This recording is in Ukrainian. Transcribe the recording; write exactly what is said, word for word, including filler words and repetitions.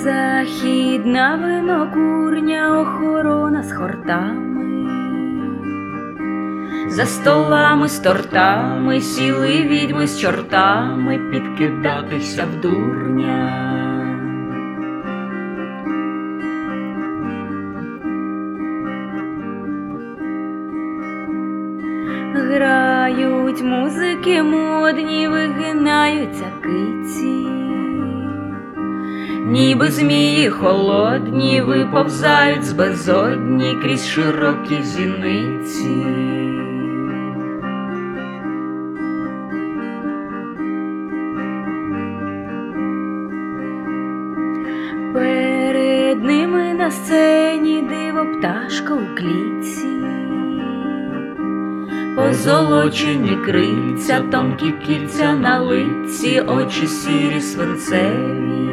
Західна винокурня, охорона з хортами, за столами з тортами сіли відьми з чортами підкидатися в дурня. Грають музики модні, вигинаються киці, ніби змії холодні виповзають з безодні крізь широкі зіниці. Перед ними на сцені диво пташка у клітці, позолочені крильця, тонкі кільця на лиці, очі сірі свинцеві.